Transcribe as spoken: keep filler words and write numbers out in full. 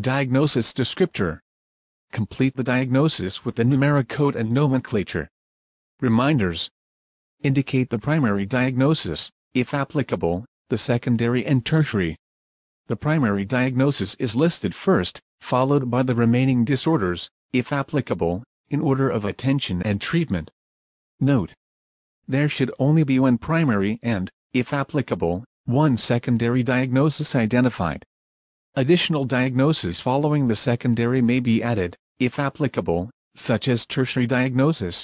Diagnosis descriptor. Complete the diagnosis with the numeric code and nomenclature. Reminders. Indicate the primary diagnosis, if applicable, the secondary and tertiary. The primary diagnosis is listed first, followed by the remaining disorders, if applicable, in order of attention and treatment. Note: there should only be one primary and, if applicable, one secondary diagnosis identified. Additional diagnoses following the secondary may be added, if applicable, such as tertiary diagnosis.